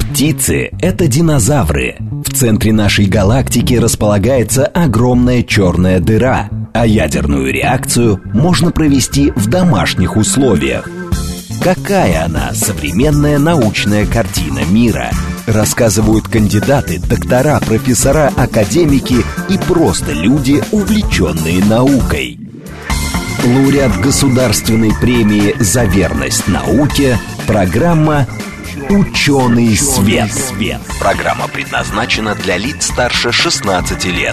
Птицы – это динозавры. В центре нашей галактики располагается огромная черная дыра, а ядерную реакцию можно провести в домашних условиях. Какая она, современная научная картина мира? Рассказывают кандидаты, доктора, профессора, академики и просто люди, увлеченные наукой. Лауреат Государственной премии «За верность науке» программа «Ученый свет». Программа предназначена для лиц старше 16 лет.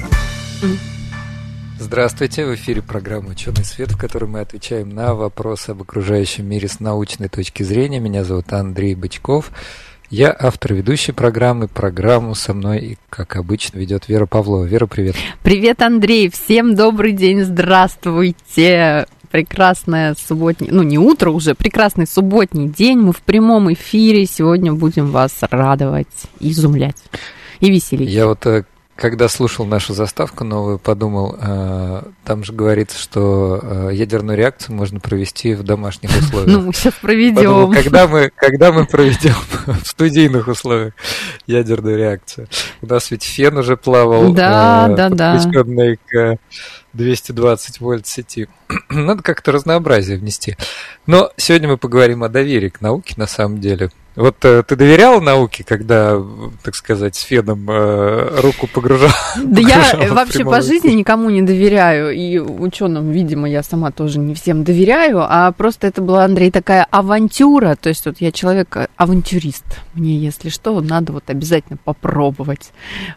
Здравствуйте, в эфире программа «Ученый свет», в которой мы отвечаем на вопросы об окружающем мире с научной точки зрения. Меня зовут Андрей Бычков. Я автор ведущей программы. Программу со мной, как обычно, ведет Вера Павлова. Вера, привет. Привет, Андрей. Всем добрый день. Здравствуйте. Прекрасное субботнее, не утро уже, прекрасный субботний день. Мы в прямом эфире. Сегодня будем вас радовать, изумлять и веселить. Я когда слушал нашу заставку новую, подумал, там же говорится, что ядерную реакцию можно провести в домашних условиях. Мы сейчас проведем. Подумал, когда мы проведем в студийных условиях ядерную реакцию? У нас ведь фен уже плавал, подключенный к 220 вольт сети. Надо как-то разнообразие внести. Но сегодня мы поговорим о доверии к науке, на самом деле. Ты доверял науке, когда, так сказать, с феном руку погружал? Да я вообще по жизни никому не доверяю. И ученым, видимо, я сама тоже не всем доверяю. А просто это была, Андрей, такая авантюра. То есть я человек-авантюрист. Мне, если что, надо обязательно попробовать.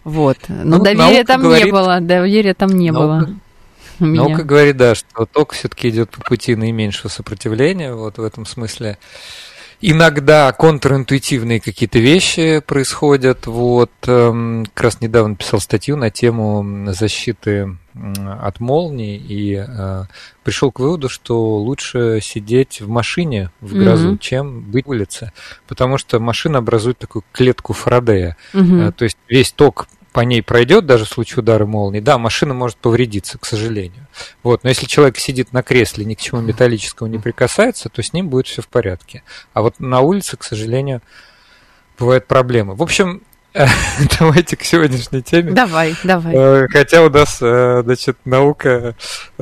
Но доверия там не было. Доверия там не было. Наука говорит, что ток все-таки идет по пути наименьшего сопротивления. В этом смысле иногда контринтуитивные какие-то вещи происходят. Как раз недавно писал статью на тему защиты от молний и пришел к выводу, что лучше сидеть в машине в грозу, чем быть на улице, потому что машина образует такую клетку Фарадея. То есть весь ток по ней пройдет, даже в случае удара молнии, машина может повредиться, к сожалению. Но если человек сидит на кресле, ни к чему металлическому не прикасается, то с ним будет все в порядке. А на улице, к сожалению, бывают проблемы. В общем, давайте к сегодняшней теме. Давай. Хотя у нас, наука...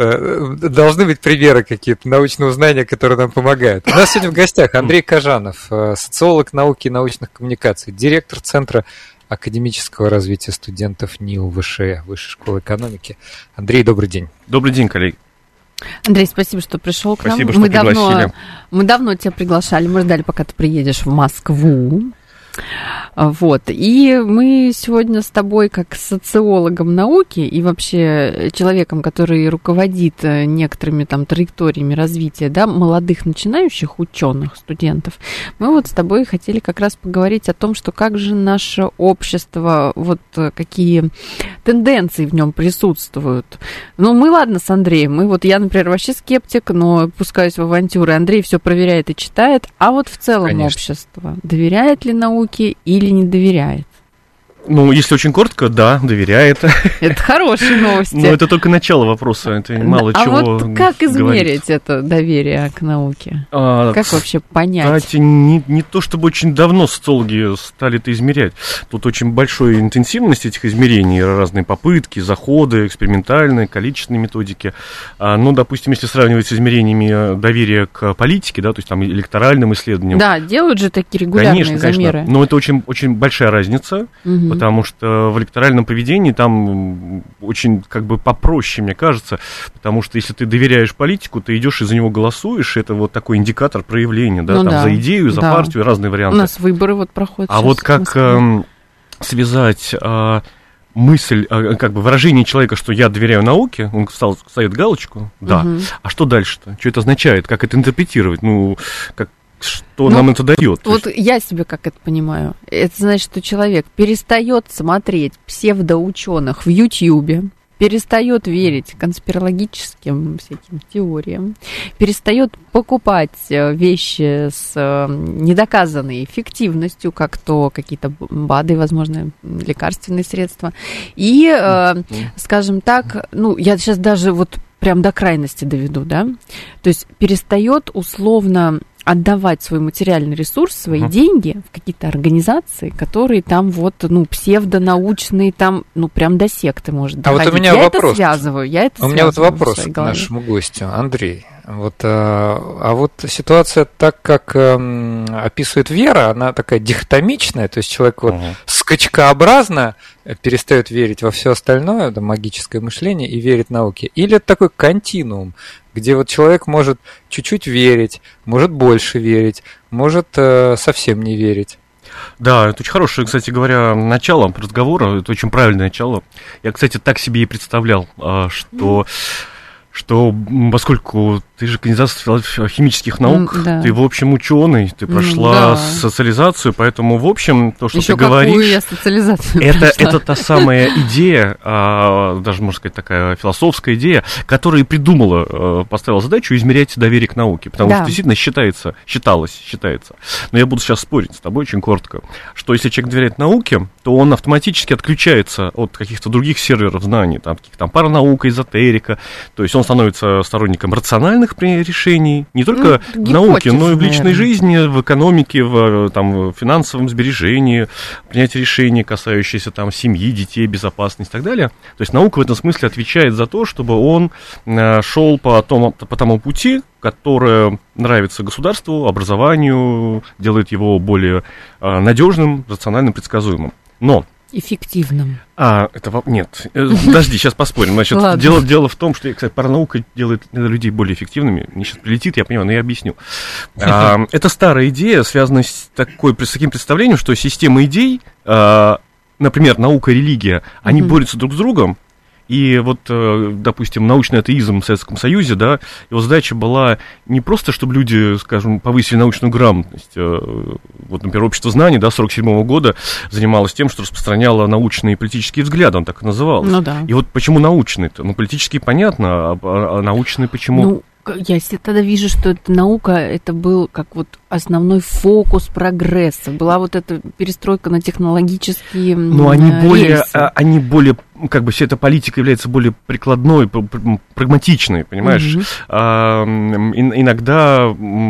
Должны быть примеры какие-то научного знания, которые нам помогают. У нас сегодня в гостях Андрей Кожанов, социолог науки и научных коммуникаций, директор Центра академического развития студентов НИУ Высшей школы экономики. Андрей, добрый день. Добрый день, коллеги. Андрей, спасибо, что пришел к нам. Спасибо, что пригласили. Мы давно тебя приглашали, мы ждали, пока ты приедешь в Москву. И мы сегодня с тобой, как социологом науки и вообще человеком, который руководит некоторыми траекториями развития молодых начинающих ученых, студентов, мы с тобой хотели как раз поговорить о том, что как же наше общество, какие тенденции в нем присутствуют. Мы, ладно, с Андреем, я, например, вообще скептик, но пускаюсь в авантюры. Андрей все проверяет и читает, а в целом Конечно. Общество доверяет ли науке или не доверяет? Если очень коротко, да, доверяет. Это хорошие новости. Но это только начало вопроса, это мало чего как измерить это доверие к науке? Как вообще понять? Кстати, не то чтобы очень давно социологи стали это измерять. Тут очень большая интенсивность этих измерений, разные попытки, заходы, экспериментальные, количественные методики. Допустим, если сравнивать с измерениями доверия к политике, то есть электоральным исследованиям. Да, делают же такие регулярные замеры. Конечно, но это очень, очень большая разница. Потому что в электоральном поведении там очень попроще, мне кажется, потому что если ты доверяешь политику, ты идешь и за него голосуешь, это такой индикатор проявления, за идею, за партию, разные варианты. У нас выборы проходят. А как связать мысль, выражение человека, что я доверяю науке, он ставит галочку, а что дальше-то? Что это означает? Как это интерпретировать? Что нам это дает? Я себе как это понимаю. Это значит, что человек перестает смотреть псевдоученых в Ютьюбе, перестает верить конспирологическим всяким теориям, перестает покупать вещи с недоказанной эффективностью, как то какие-то БАДы, возможно, лекарственные средства. И, скажем так, я сейчас даже прям до крайности доведу, то есть перестает условно отдавать свой материальный ресурс, свои деньги в какие-то организации, которые там вот, псевдонаучные, там, прям до секты может доходить. Вот у меня вопрос. У меня вот вопрос к нашему гостю, Андрей. Вот ситуация, так как описывает Вера, она такая дихотомичная, то есть человек скачкообразно перестает верить во все остальное, магическое мышление, и верит науке. Или это такой континуум, где вот человек может чуть-чуть верить, может больше верить, может совсем не верить. Да, это очень хорошее, кстати говоря, начало разговора, это очень правильное начало. Я, кстати, так себе и представлял, что поскольку ты же кандидат химических наук, ты, в общем, ученый, ты прошла социализацию, поэтому, в общем, то, что еще ты говоришь... Какую я социализацию это та самая идея, даже, можно сказать, такая философская идея, которая придумала, поставила задачу измерять доверие к науке, потому что действительно считается, но я буду сейчас спорить с тобой очень коротко, что если человек доверяет науке, то он автоматически отключается от каких-то других серверов знаний, там паранаука, эзотерика, то есть он становится сторонником рациональных решений, не только в науке, но и в личной жизни, в экономике, в финансовом сбережении, принятии решений, касающихся семьи, детей, безопасности и так далее. То есть наука в этом смысле отвечает за то, чтобы он шел по тому пути, которое нравится государству, образованию, делает его более надежным, рациональным, предсказуемым. Но эффективным. Нет, подожди, сейчас поспорим. Значит, дело в том, что, кстати, паранаука делает людей более эффективными. Мне сейчас прилетит, я понимаю, но я объясню. Это старая идея, связанная с таким представлением, что система идей, например, наука и религия, они борются друг с другом. И допустим, научный атеизм в Советском Союзе, его задача была не просто, чтобы люди, скажем, повысили научную грамотность. Например, общество знаний, 1947 года занималось тем, что распространяло научные и политические взгляды, он так и назывался. И почему научные-то? Политические понятно, а научные почему? Я тогда вижу, что эта наука, это был как основной фокус прогресса. Была эта перестройка на технологические они более, вся эта политика является более прикладной, прагматичной, понимаешь? Иногда,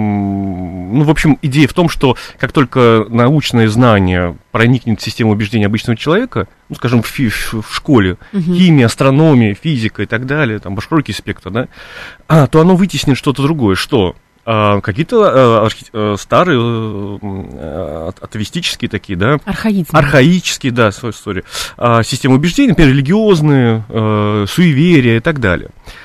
в общем, идея в том, что как только научное знание проникнет в систему убеждений обычного человека, скажем, в школе, химия, астрономия, физика и так далее, широкий спектр, то оно вытеснит что-то другое. Что? Какие-то старые атеистические такие, архаические, свою историю, системы убеждений, например, религиозные, суеверия и так далее.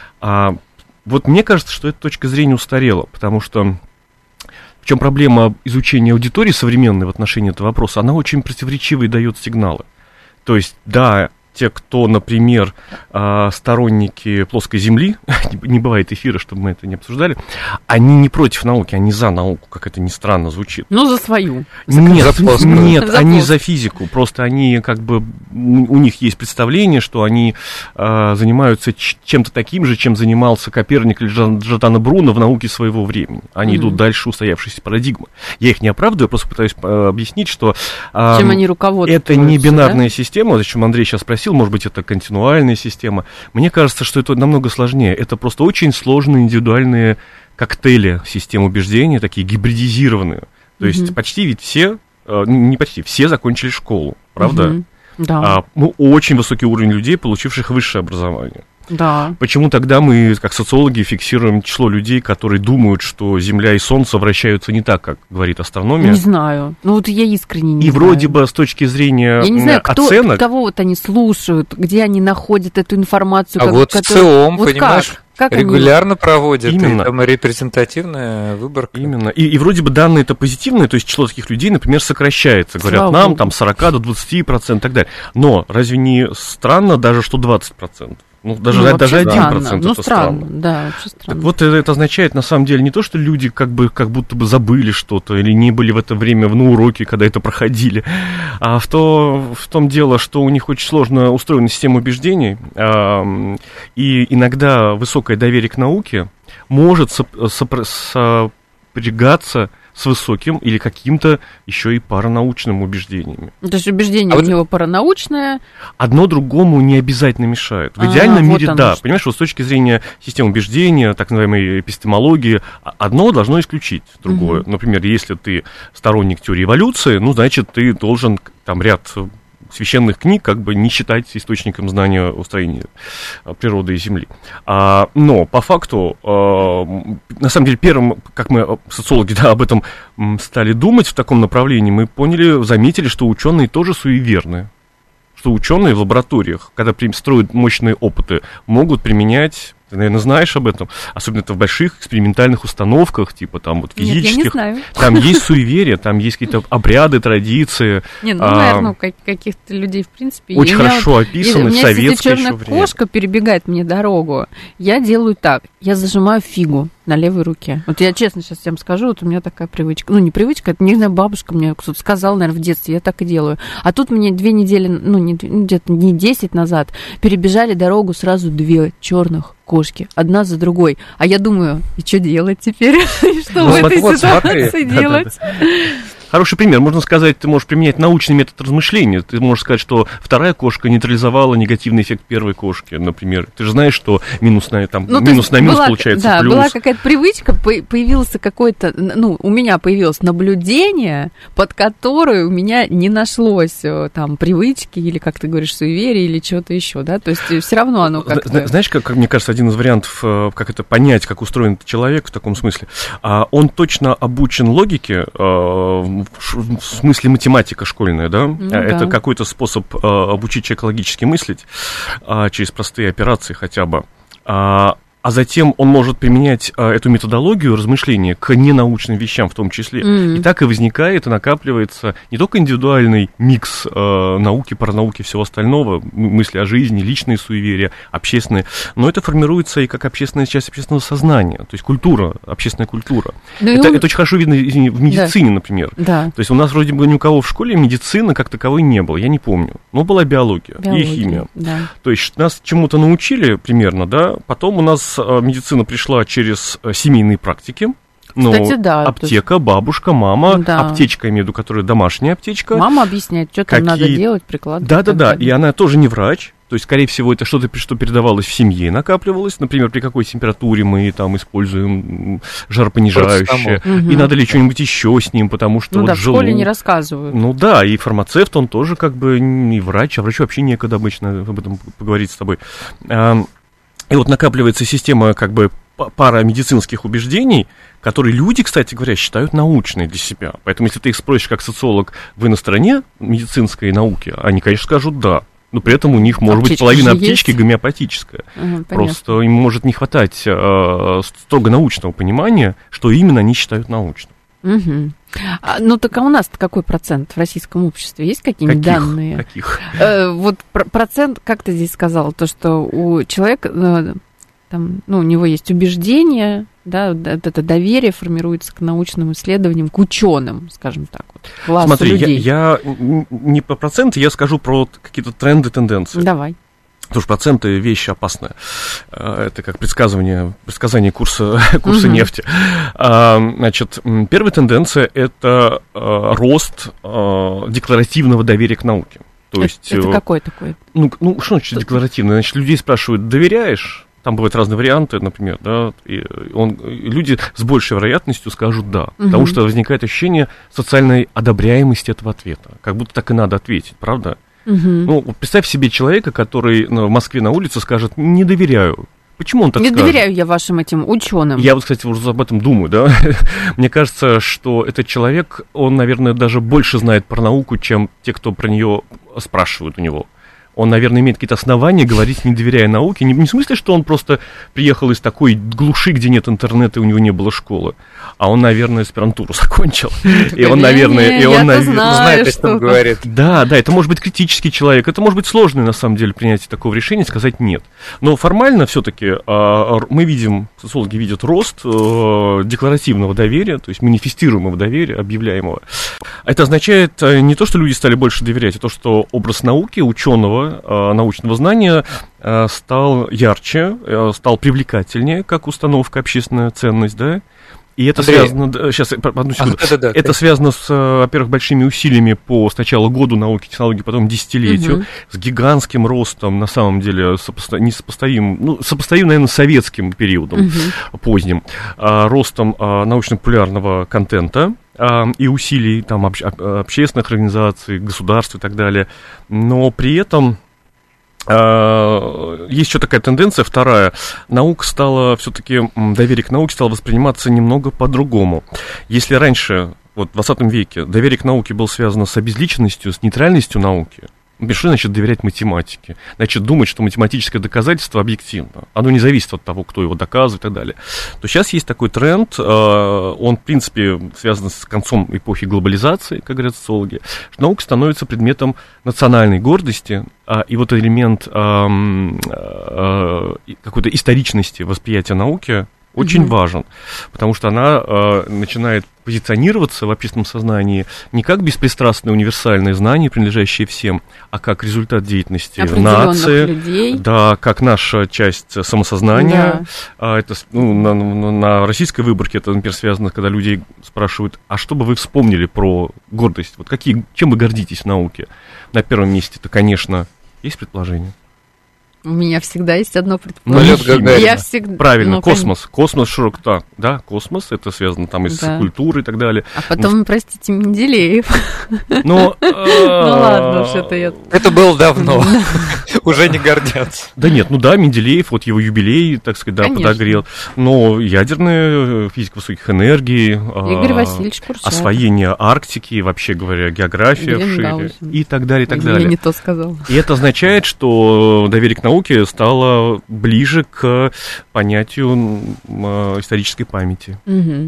Мне кажется, что эта точка зрения устарела, потому что в чем проблема изучения аудитории современной в отношении этого вопроса, она очень противоречивые дает сигналы. То есть, те, кто, например, сторонники плоской земли, не бывает эфира, чтобы мы это не обсуждали, они не против науки, они за науку, как это ни странно звучит. За свою. Нет, они за физику, просто они у них есть представление, что они занимаются чем-то таким же, чем занимался Коперник или Джордано Бруно в науке своего времени. Они идут дальше устоявшейся парадигмы. Я их не оправдываю, просто пытаюсь объяснить, что чем они руководствуются, это не бинарная система, зачем Андрей сейчас спросил, может быть, это континуальная система. Мне кажется, что это намного сложнее. Это просто очень сложные индивидуальные коктейли систем убеждений, такие гибридизированные. То есть почти ведь все, не почти, все закончили школу, правда? Да. Очень высокий уровень людей, получивших высшее образование. Да. Почему тогда мы, как социологи, фиксируем число людей, которые думают, что Земля и Солнце вращаются не так, как говорит астрономия? Не знаю. Я искренне не знаю. И вроде бы с точки зрения я не знаю, оценок... кого они слушают, где они находят эту информацию. ЦИОМ, понимаешь, как регулярно проводят, именно. Там репрезентативная выборка. Именно. И вроде бы данные-то позитивные, то есть число таких людей, например, сокращается. Говорят, нам там 40 до 20% и так далее. Но разве не странно даже, что 20%? Даже 1% это странно. Да, вообще странно. Так это означает, на самом деле, не то, что люди как будто бы забыли что-то или не были в это время на уроке, когда это проходили, а в том дело, что у них очень сложно устроена система убеждений, и иногда высокое доверие к науке может сопрягаться с высоким или каким-то еще и паранаучным убеждениями. То есть убеждение у него паранаучное. Одно другому не обязательно мешает. В идеальном мире, да. Понимаешь, вот с точки зрения системы убеждения, так называемой эпистемологии, одно должно исключить другое. Например, если ты сторонник теории эволюции, ну, значит, ты должен там ряд священных книг как бы не считать источником знания о строении природы и Земли. Но по факту, на самом деле, первым, как мы, социологи, да, об этом стали думать в таком направлении, мы заметили, что ученые тоже суеверны. Что ученые в лабораториях, когда строят мощные опыты, могут применять, ты, наверное, знаешь об этом, особенно это в больших экспериментальных установках, типа там вот физических. Нет, я не знаю. Там есть суеверия, там есть какие-то обряды, традиции. Не, ну, наверное, каких-то людей, в принципе... Очень хорошо описаны в советское еще время. Если черная кошка перебегает мне дорогу, я делаю так, я зажимаю фигу на левой руке. Вот я честно сейчас всем скажу, вот у меня такая привычка. Ну, не привычка, это, не знаю, бабушка мне кто-то сказала, наверное, в детстве, я так и делаю. А тут мне 2 недели, где-то не 10 назад, перебежали дорогу сразу 2 черных кошки, одна за другой. А я думаю, и что делать теперь? Что в этой ситуации делать? Хороший пример. Можно сказать, ты можешь применять научный метод размышления. Ты можешь сказать, что вторая кошка нейтрализовала негативный эффект первой кошки, например. Ты же знаешь, что минус на минус получается да, плюс. Была какая-то привычка, появился какой-то, у меня появилось наблюдение, под которое у меня не нашлось там привычки или, как ты говоришь, суеверия или чего-то еще, да? То есть все равно оно как-то... Знаешь, как мне кажется, один из вариантов, как это понять, как устроен этот человек в таком смысле, он точно обучен логике, в смысле математика школьная, да? Это какой-то способ обучить человека логически мыслить через простые операции хотя бы. А затем он может применять эту методологию размышления к ненаучным вещам в том числе. И так и возникает и накапливается не только индивидуальный микс науки, паранауки, всего остального, мысли о жизни, личные суеверия, общественные, но это формируется и как общественная часть общественного сознания, то есть культура, общественная культура. Это очень хорошо видно в медицине, например. Да. То есть у нас вроде бы ни у кого в школе медицины как таковой не было, я не помню. Но была биология и химия. Да. То есть нас чему-то научили примерно, да, потом у нас медицина пришла через семейные практики. Ну, кстати, да. Аптека, бабушка, мама, аптечка, я имею в виду, которая домашняя аптечка. Мама объясняет, что там надо делать, прикладывать. Да, и она тоже не врач. То есть, скорее всего, это что-то, что передавалось в семье, накапливалось. Например, при какой температуре мы там используем жаропонижающее. И надо ли что-нибудь еще с ним, потому что в школе не рассказывают. Ну да, и фармацевт, он тоже как бы не врач, а врачу вообще некогда обычно об этом поговорить с тобой. И вот накапливается система как бы пара медицинских убеждений, которые люди, кстати говоря, считают научной для себя. Поэтому, если ты их спросишь как социолог, вы на стороне медицинской науки, они, конечно, скажут «да». Но при этом у них может быть половина аптечки гомеопатическая. Просто им может не хватать строго научного понимания, что именно они считают научным. Ну так а у нас-то какой процент в российском обществе? Есть какие-нибудь данные? Каких? Вот процент, как ты здесь сказала, то, что у человека, там, у него есть убеждение, да, это доверие формируется к научным исследованиям, к ученым, скажем так, вот, классу Смотри, людей. я не по проценту, я скажу про какие-то тренды, тенденции. Давай. Потому что проценты – вещь опасная. Это как предсказание курса нефти. Значит, первая тенденция – это рост декларативного доверия к науке. То есть, это какой такой? Ну, что значит декларативное? Значит, людей спрашивают, доверяешь? Там бывают разные варианты, например, да, люди с большей вероятностью скажут «да», потому что возникает ощущение социальной одобряемости этого ответа, как будто так и надо ответить, правда? Ну, представь себе человека, который в Москве на улице скажет «не доверяю». Почему он так скажет? Не доверяю я вашим этим ученым. Я вот, кстати, уже об этом думаю, да. Мне кажется, что этот человек, он, наверное, даже больше знает про науку, чем те, кто про нее спрашивают у него. Он, наверное, имеет какие-то основания говорить, не доверяя науке. Не в смысле, что он просто приехал из такой глуши, где нет интернета, и у него не было школы. А он, наверное, аспирантуру закончил. И он, наверное, знает, о чем говорит. Да, это может быть критический человек. Это может быть сложное, на самом деле, принятие такого решения, сказать нет. Но формально все-таки мы видим, социологи видят рост декларативного доверия, то есть манифестируемого доверия, объявляемого. Это означает не то, что люди стали больше доверять, а то, что образ науки, ученого, научного знания стал ярче, стал привлекательнее, как установка, общественная ценность, да, И это связано, сейчас, одну секунду, это связано с, во-первых, большими усилиями по сначала году науки, технологии, потом десятилетию, с гигантским ростом, на самом деле, несопоставимым, сопоставим, наверное, с советским периодом поздним, ростом научно-популярного контента и усилий там, общественных организаций, государств и так далее, но при этом есть еще такая тенденция, вторая. Наука стала, все-таки доверие к науке стало восприниматься немного по-другому. Если раньше, вот в 20 веке, доверие к науке было связано с обезличенностью, с нейтральностью науки, что значит доверять математике? Значит, думать, что математическое доказательство объективно. Оно не зависит от того, кто его доказывает и так далее. То сейчас есть такой тренд, он, в принципе, связан с концом эпохи глобализации, как говорят социологи, что наука становится предметом национальной гордости, и вот элемент какой-то историчности восприятия науки очень важен, потому что она начинает позиционироваться в общественном сознании не как беспристрастное универсальное знание, принадлежащее всем, а как результат деятельности нации, людей. Да, как наша часть самосознания. Да. Это, на российской выборке это, например, связано, когда людей спрашивают, а что бы вы вспомнили про гордость? Вот чем вы гордитесь в науке? На первом месте это, конечно, есть предположение. У меня всегда есть одно предположение. Я всегда... Правильно, космос. Космос широк, да, космос, это связано там и с культурой и так далее. А потом, простите, Менделеев. Ну ладно, что-то я... Это было давно. Уже не гордятся. Да нет, Менделеев, вот его юбилей, так сказать, да, подогрел. Но ядерная физика высоких энергий, Игорь Васильевич Курчатов, освоение Арктики, вообще говоря, география вшире и так далее, и так далее. Я не то сказал. И это означает, что доверие к науке стало ближе к понятию исторической памяти.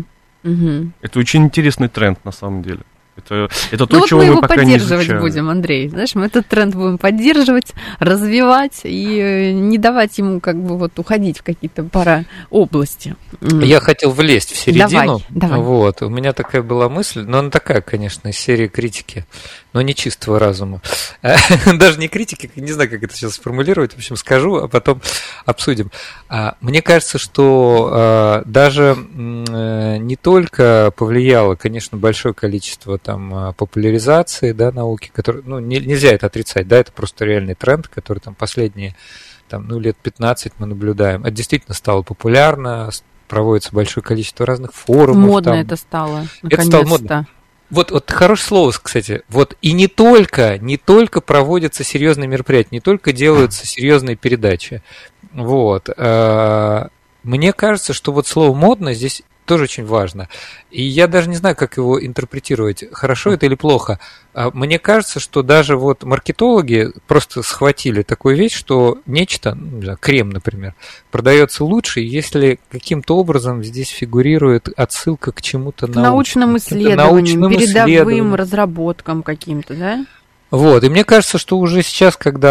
Это очень интересный тренд, на самом деле. Это то, чего мы пока не изучаем. Мы его поддерживать будем, Андрей. Знаешь, мы этот тренд будем поддерживать, развивать и не давать ему уходить в какие-то области. Я хотел влезть в середину. Давай. Вот. У меня такая была мысль, но она такая, конечно, из серии критики, но не чистого разума. Даже не критики, не знаю, как это сейчас сформулировать, в общем, скажу, а потом обсудим. Мне кажется, что даже не только повлияло, конечно, большое количество там популяризации, да, науки, который, нельзя это отрицать, да, это просто реальный тренд, который там последние лет 15 мы наблюдаем. Это действительно стало популярно, проводится большое количество разных форумов. Модно это стало, наконец-то. Это стало модно. Вот хорошее слово, кстати. Вот и не только проводятся серьезные мероприятия, не только делаются серьезные передачи. Вот. Мне кажется, что вот слово «модно» здесь тоже очень важно. И я даже не знаю, как его интерпретировать, хорошо это или плохо. Мне кажется, что даже вот маркетологи просто схватили такую вещь, что нечто, крем, например, продается лучше, если каким-то образом здесь фигурирует отсылка к чему-то научным исследованиям, передовым разработкам каким-то, да? Вот, и мне кажется, что уже сейчас, когда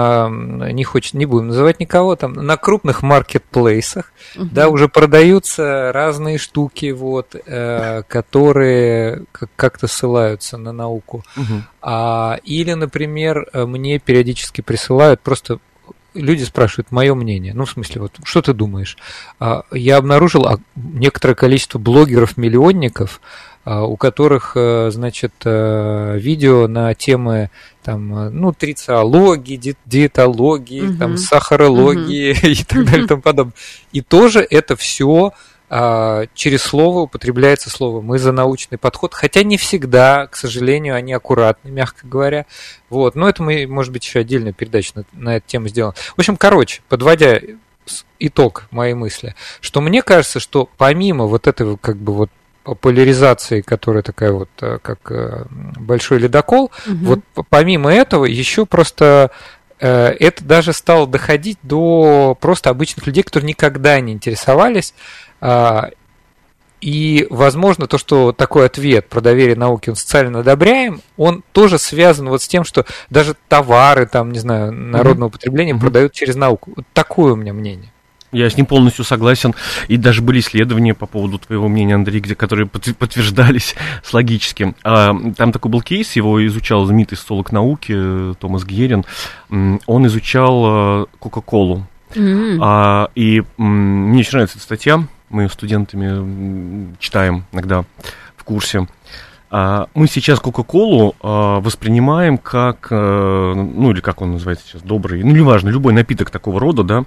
не будем называть никого, там на крупных маркетплейсах, да, уже продаются разные штуки, вот, которые как-то ссылаются на науку. Или, например, мне периодически присылают просто. Люди спрашивают мое мнение. В смысле, вот, что ты думаешь? Я обнаружил некоторое количество блогеров-миллионников, у которых, значит, видео на темы там, трициологии, диетологии, там, сахарологии и так далее и тому подобное. И тоже это все через слово употребляется слово. Мы за научный подход, хотя не всегда, к сожалению, они аккуратны, мягко говоря. Вот. Но это мы, может быть, еще отдельную передачу на эту тему сделаем. В общем, подводя итог моей мысли, что мне кажется, что помимо вот этой популяризации, которая такая вот, как большой ледокол, вот помимо этого еще просто это даже стало доходить до просто обычных людей, которые никогда не интересовались. И, возможно, то, что такой ответ про доверие науке он социально одобряем, он тоже связан вот с тем, что даже товары, там, не знаю, народного потребления продают через науку. Вот такое у меня мнение. Я с ним полностью согласен. И даже были исследования по поводу твоего мнения, Андрей, которые подтверждались с логическим. Там такой был кейс, его изучал знаменитый социолог науки Томас Герин. Он изучал Кока-Колу. И мне очень нравится эта статья. мы студентами читаем иногда в курсе. Мы сейчас Кока-Колу воспринимаем как, ну или как он называется сейчас, добрый, ну неважно, любой напиток такого рода, да.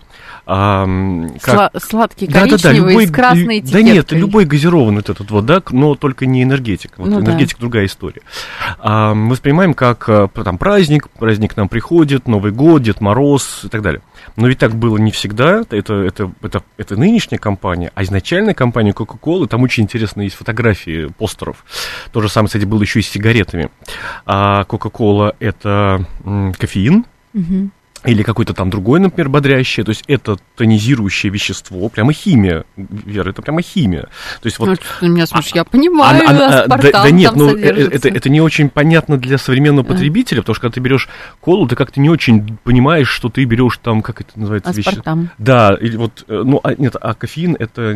Как... Сладкий, коричневый, любой, с красной этикеткой. Да нет, любой газированный вот этот вот, да, но только не энергетик. Вот ну, энергетик другая история. Воспринимаем как там праздник к нам приходит, Новый год, Дед Мороз и так далее. Но ведь так было не всегда, это нынешняя компания, а изначальная компания Coca-Cola, там очень интересно есть фотографии постеров. То же самое, кстати, было еще и с сигаретами. А Coca-Cola – это кофеин, или какое-то там другое, например, бодрящее, то есть это тонизирующее вещество, прямо химия, Вера, это прямо химия. То есть вот, ты меня слушаешь, я понимаю, аспартам да нет, там ну содержится. это не очень понятно для современного потребителя, потому что когда ты берешь колу, ты как-то не очень понимаешь, что ты берешь там, как это называется, аспартам. Да, или вот, ну, нет, а кофеин это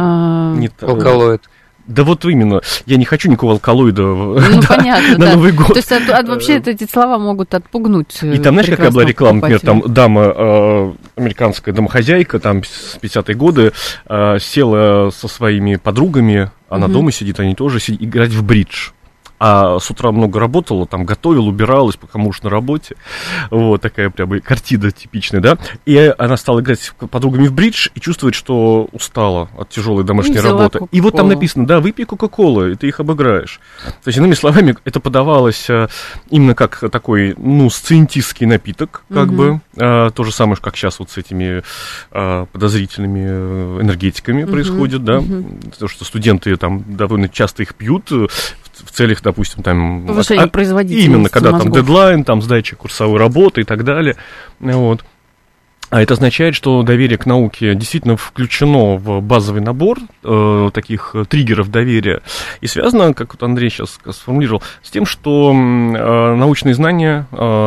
не алкалоид. Да вот именно, я не хочу никакого алкалоида понятно, на Новый год. То есть вообще эти слова могут отпугнуть. И там, знаешь, какая была реклама, например, там дама, американская домохозяйка, там с 50-е годы, села со своими подругами, она дома сидит, они тоже сидят, играть в бридж. А с утра много работала, там готовила, убиралась, пока муж на работе. Вот такая прям картина типичная, да. И она стала играть с подругами в бридж и чувствует, что устала от тяжелой домашней работы. И вот там написано, да, выпей Кока-Колу, и ты их обыграешь. То есть, иными словами, это подавалось именно как такой, ну, сциентистский напиток, как бы. То же самое, как сейчас вот с этими подозрительными энергетиками происходит, да. Потому что студенты там довольно часто их пьют в целях, допустим, там... Повышение производительности именно, когда мозгов. там дедлайн, там сдача курсовой работы и так далее. Вот. А это означает, что доверие к науке действительно включено в базовый набор таких триггеров доверия. И связано, как вот Андрей сейчас сформулировал, с тем, что научные знания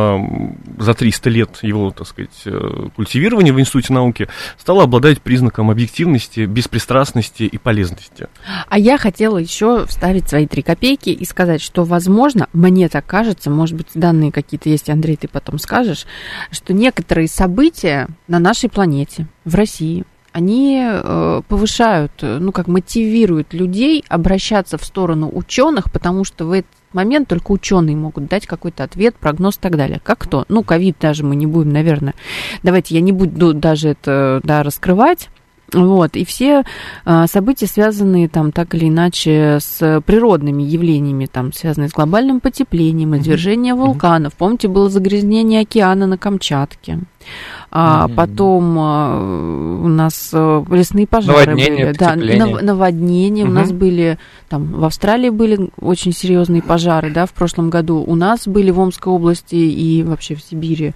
за 300 лет его, так сказать, культивирования в Институте науки стало обладать признаком объективности, беспристрастности и полезности. А я хотела еще вставить свои 3 копейки и сказать, что, возможно, мне так кажется, может быть, данные какие-то есть, Андрей, ты потом скажешь, что некоторые события на нашей планете, в России, они повышают, ну, как мотивируют людей обращаться в сторону ученых, потому что в этот момент только ученые могут дать какой-то ответ, прогноз и так далее. Как кто? Ну, ковид даже мы не будем, наверное. Давайте я не буду даже это раскрывать. Вот, и все события, связанные там так или иначе с природными явлениями, там, связанные с глобальным потеплением, извержением вулканов. Помните, было загрязнение океана на Камчатке. Потом у нас лесные пожары были. Да, наводнения. У нас были, там, в Австралии были очень серьезные пожары, да, в прошлом году. У нас были в Омской области и вообще в Сибири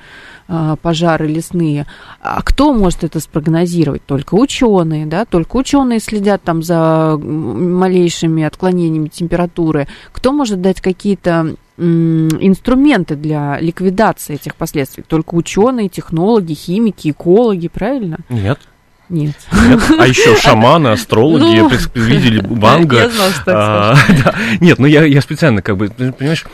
пожары лесные. А кто может это спрогнозировать? Только ученые, да, только ученые следят там за малейшими отклонениями температуры. Кто может дать какие-то инструменты для ликвидации этих последствий? Только ученые, технологи, химики, экологи, правильно? Нет. Нет. А еще шаманы, астрологи, предвидели Ванга. Я знала, что так да. Нет, ну я специально, как бы, понимаешь,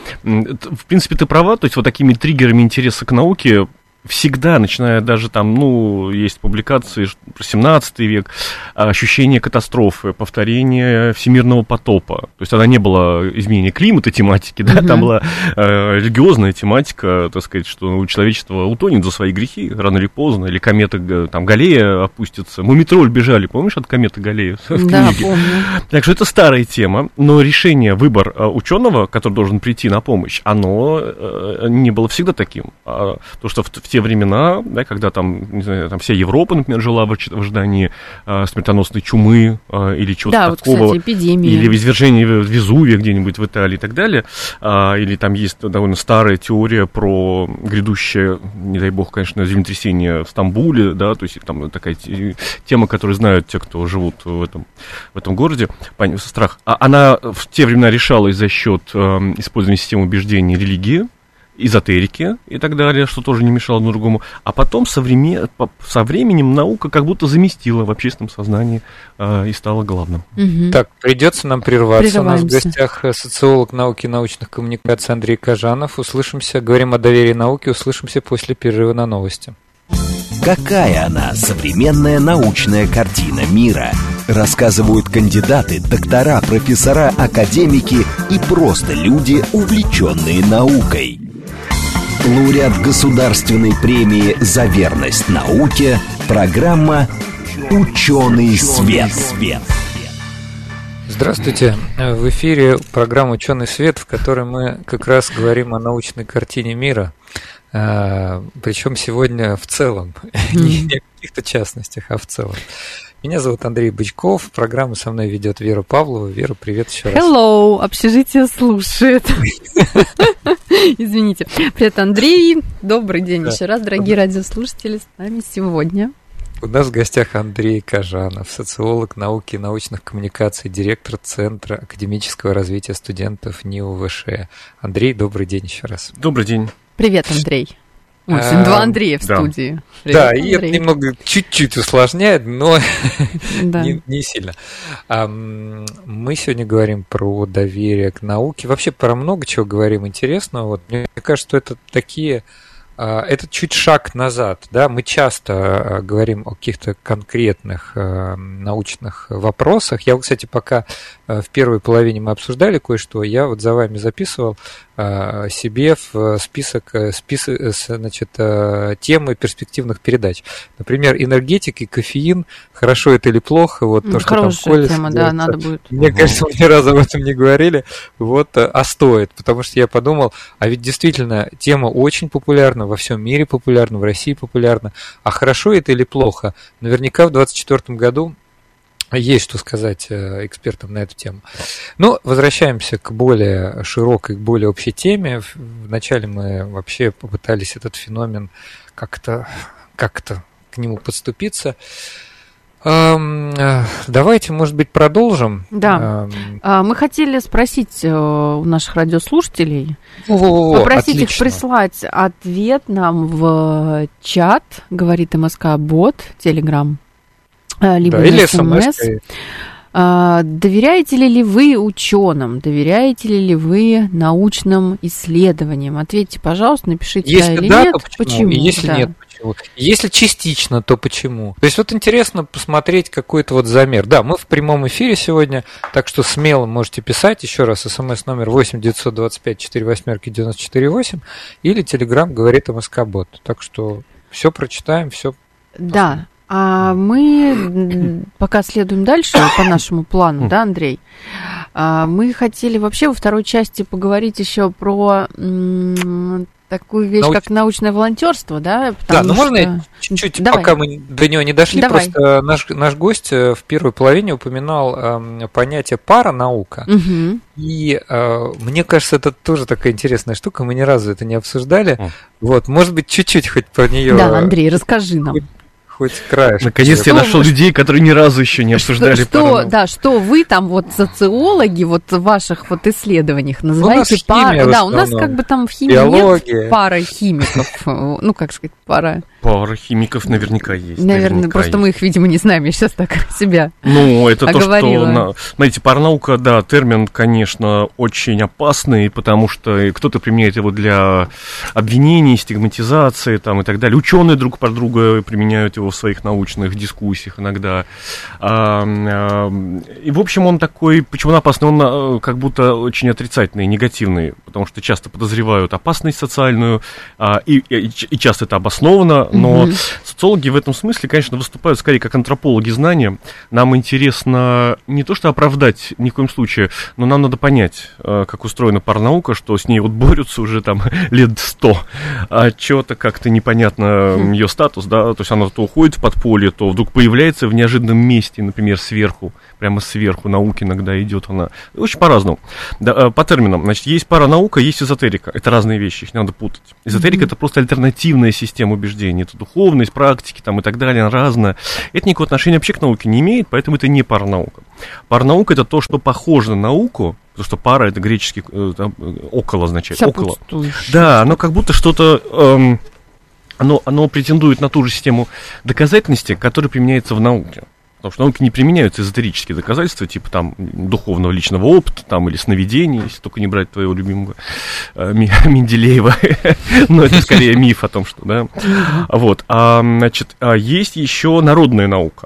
в принципе, ты права, то есть вот такими триггерами интереса к науке всегда, начиная даже там, ну, есть публикации про 17 век, ощущение катастрофы, повторение всемирного потопа. То есть она не была изменения климата тематики, да, там была религиозная тематика, так сказать, что человечество утонет за свои грехи рано или поздно, или комета там Галлея опустится. Мумитроль бежали, помнишь, от кометы Галлея в книге? Да, помню. Так что это старая тема, но решение, выбор ученого, который должен прийти на помощь, оно не было всегда таким. Потому что в те времена, да, когда там, не знаю, там вся Европа, например, жила в ожидании смертоносной чумы или чего-то такого, вот, кстати, эпидемии. Или извержения Везувия где-нибудь в Италии и так далее, или там есть довольно старая теория про грядущее, не дай бог, конечно, землетрясение в Стамбуле, да, то есть там такая тема, которую знают те, кто живут в этом городе, страх. Она в те времена решалась за счет использования системы убеждений религии, эзотерики и так далее, что тоже не мешало одному другому. А потом со временем наука как будто заместила в общественном сознании и стала главным. Так, придется нам прерваться. У нас в гостях социолог науки и научных коммуникаций Андрей Кожанов. Услышимся, говорим о доверии науке, услышимся после перерыва на новости. Какая она, современная научная картина мира? Рассказывают кандидаты, доктора, профессора, академики и просто люди, увлеченные наукой. Лауреат государственной премии «За верность науке» программа «Ученый свет». Здравствуйте. В эфире программа «Ученый свет», в которой мы как раз говорим о научной картине мира. Причем сегодня в целом, не в каких-то частностях, а в целом. Меня зовут Андрей Бычков, программу со мной ведет Вера Павлова. Вера, привет еще раз. Hello, общежитие слушает. Извините. Привет, Андрей. Добрый день еще раз, дорогие радиослушатели. С нами сегодня у нас в гостях Андрей Кожанов, социолог науки и научных коммуникаций, директор Центра академического развития студентов НИУ ВШ. Андрей, добрый день еще раз. Добрый день. Привет, Андрей. Два Андрея в студии. Привет, да, Андрей. И это немного чуть-чуть усложняет, но не сильно. Мы сегодня говорим про доверие к науке. Вообще про много чего говорим интересного. Вот, мне кажется, что это такие... Это чуть шаг назад, да, мы часто говорим о каких-то конкретных научных вопросах. Я, кстати, пока в первой половине мы обсуждали кое-что, я вот за вами записывал себе в список значит, темы перспективных передач. Например, энергетика и кофеин, хорошо это или плохо, вот то, что там Коля тема, да, надо будет. Мне кажется, мы ни разу об этом не говорили, вот, а стоит, потому что я подумал, а ведь действительно тема очень популярна, во всем мире популярна, в России популярна, а хорошо это или плохо? Наверняка в 2024 году есть что сказать экспертам на эту тему. Но возвращаемся к более широкой, к более общей теме. Вначале мы вообще попытались этот феномен как-то к нему подступиться. Давайте, может быть, продолжим. Да. Мы хотели спросить у наших радиослушателей, попросить их прислать ответ нам в чат, говорит МСК-бот, Телеграм. Либо да, или СМС. Доверяете ли вы ученым? Доверяете ли вы научным исследованиям? Ответьте, пожалуйста, напишите если да или да, нет. То почему? И если нет, почему? Если частично, то почему? То есть вот интересно посмотреть какой-то вот замер. Да, мы в прямом эфире сегодня, так что смело можете писать. Еще раз, СМС номер 8 925 48 94 8 или Телеграм говорит МСК-бот. Так что все прочитаем, все. Да. А мы пока следуем дальше по нашему плану, да, Андрей? Мы хотели вообще во второй части поговорить еще про такую вещь, как научное волонтерство, да? Да, ну можно я чуть-чуть, пока мы до него не дошли, просто наш гость в первой половине упоминал понятие паранаука. Угу. И мне кажется, это тоже такая интересная штука, мы ни разу это не обсуждали. Вот, может быть, чуть-чуть хоть про нее. Да, Андрей, расскажи нам. Хоть краешек. Наконец-то я нашел людей, которые ни разу еще не обсуждали паранауку. Да, что вы там вот социологи вот в ваших вот исследованиях называете парой. Да, у нас как бы там в химии нет пары химиков. Ну, как сказать, пара. Пара химиков наверняка есть. Наверное, просто мы их, видимо, не знаем. Я сейчас так себя Ну, это оговорила. То, что... Смотрите, паранаука, да, термин, конечно, очень опасный, потому что кто-то применяет его для обвинений, стигматизации там, и так далее. Ученые друг про друга применяют его в своих научных дискуссиях иногда. И, в общем, он такой, почему он опасный? Он как будто очень отрицательный, негативный, потому что часто подозревают опасность социальную, и часто это обосновано, но социологи в этом смысле, конечно, выступают скорее как антропологи знания. Нам интересно не то, что оправдать ни в коем случае, но нам надо понять, как устроена паранаука, что с ней вот борются уже там лет 100, а что-то как-то непонятно ее статус, да, то есть она то уходит в подполье, то вдруг появляется в неожиданном месте, например, сверху, прямо сверху науки иногда идет она. Очень по-разному. Да, по терминам. Значит, есть паранаука, есть эзотерика. Это разные вещи, их не надо путать. Эзотерика это просто альтернативная система убеждений. Это духовность, практики там, и так далее, разное. Это никакого отношения вообще к науке не имеет, поэтому это не паранаука. Паранаука это то, что похоже на науку, потому что пара это греческий, около означает. Около. Да, оно как будто что-то... Оно претендует на ту же систему доказательности, которая применяется в науке. Потому что в науке не применяются эзотерические доказательства, типа там духовного личного опыта, там, или сновидений, если только не брать твоего любимого Менделеева. Но это скорее миф о том, что, да. Вот. Значит, есть еще народная наука.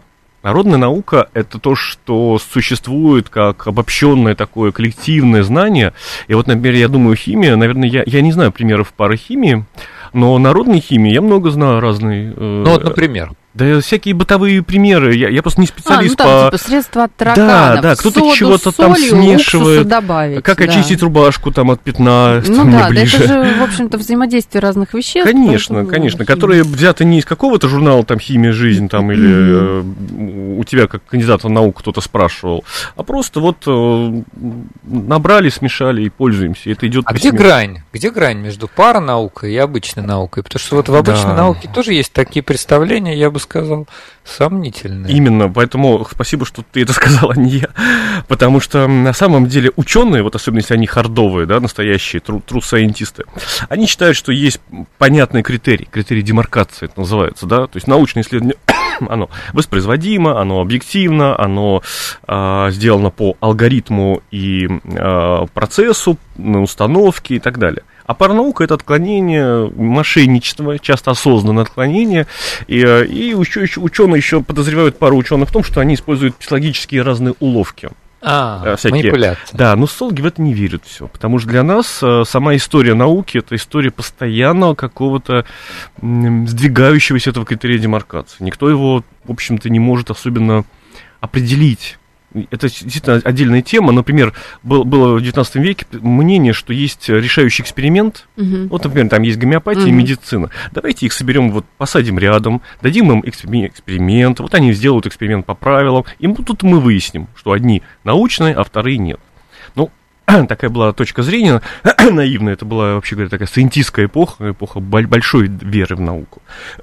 Народная наука – это то, что существует как обобщенное такое коллективное знание. И вот, например, я думаю, химия, наверное, я не знаю примеров парахимии, но народной химии я много знаю разной. Ну вот, например. Да, всякие бытовые примеры. Я просто не специалист там, типа средства от тараканов. Да, кто-то чего-то там смешивает. Добавить, как очистить рубашку там от пятна. Ну там, да, это же, в общем-то, взаимодействие разных веществ. Конечно, которые взяты не из какого-то журнала там «Химия, жизнь» там, или у тебя как кандидата наук кто-то спрашивал, а просто вот набрали, смешали и пользуемся. Это идет где грань? Где грань между паранаукой и обычной наукой? Потому что вот в обычной науке тоже есть такие представления, я бы сказал, сомнительные. Именно, поэтому спасибо, что ты это сказал, а не я. Потому что на самом деле ученые, вот особенно если они хардовые, да, настоящие true-сайентисты, они считают, что есть понятный критерий демаркации, это называется, да, то есть научное исследование, оно воспроизводимо, оно объективно, оно сделано по алгоритму и процессу, на установке и так далее. А паранаука – это отклонение, мошенничество, часто осознанное отклонение. И ученые еще подозревают пару ученых в том, что они используют психологические разные уловки. Манипуляции. Да, но социологи в это не верят все. Потому что для нас сама история науки – это история постоянного какого-то сдвигающегося этого критерия демаркации. Никто его, в общем-то, не может особенно определить. Это действительно отдельная тема. Например, было в XIX веке мнение, что есть решающий эксперимент. Вот, например, там есть гомеопатия и медицина. Давайте их соберем, вот, посадим рядом, дадим им эксперимент. Вот они сделают эксперимент по правилам. И тут мы выясним, что одни научные, а вторые нет. Ну, такая была точка зрения наивная. Это была, вообще говоря, такая сайентистская эпоха большой веры в науку.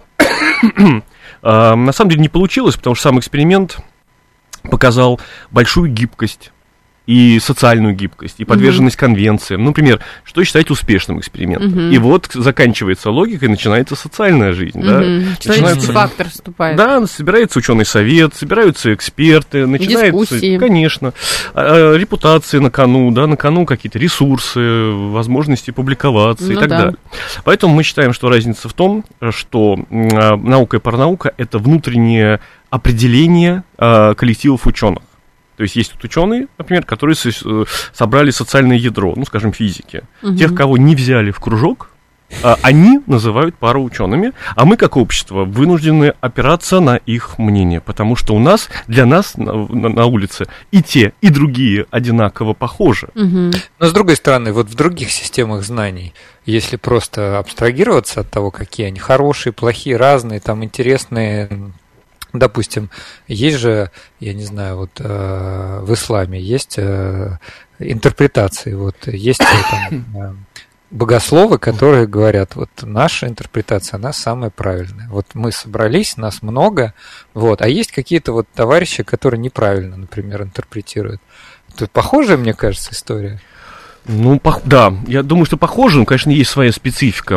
На самом деле не получилось, потому что сам эксперимент показал большую гибкость и социальную гибкость, и подверженность конвенциям. Например, что считать успешным экспериментом. И вот заканчивается логика, и начинается социальная жизнь. Да? Человеческий фактор вступает. Да, собирается ученый совет, собираются эксперты, начинается, дискуссии. Конечно, репутация на кону, да, на кону какие-то ресурсы, возможности публиковаться и так далее. Поэтому мы считаем, что разница в том, что наука и паранаука – это внутреннее определение коллективов ученых. То есть есть тут ученые, например, которые собрали социальное ядро, ну, скажем, физики. Тех, кого не взяли в кружок, они называют параучеными, а мы, как общество, вынуждены опираться на их мнение, потому что для нас на улице и те, и другие одинаково похожи. Но, с другой стороны, вот в других системах знаний, если просто абстрагироваться от того, какие они хорошие, плохие, разные, там, интересные. Допустим, есть же, я не знаю, вот в исламе есть интерпретации, вот есть там богословы, которые говорят, вот наша интерпретация, она самая правильная. Вот мы собрались, нас много, вот, а есть какие-то вот товарищи, которые неправильно, например, интерпретируют. Тут похожая, мне кажется, история. Ну, да, я думаю, что похоже, но, конечно, есть своя специфика.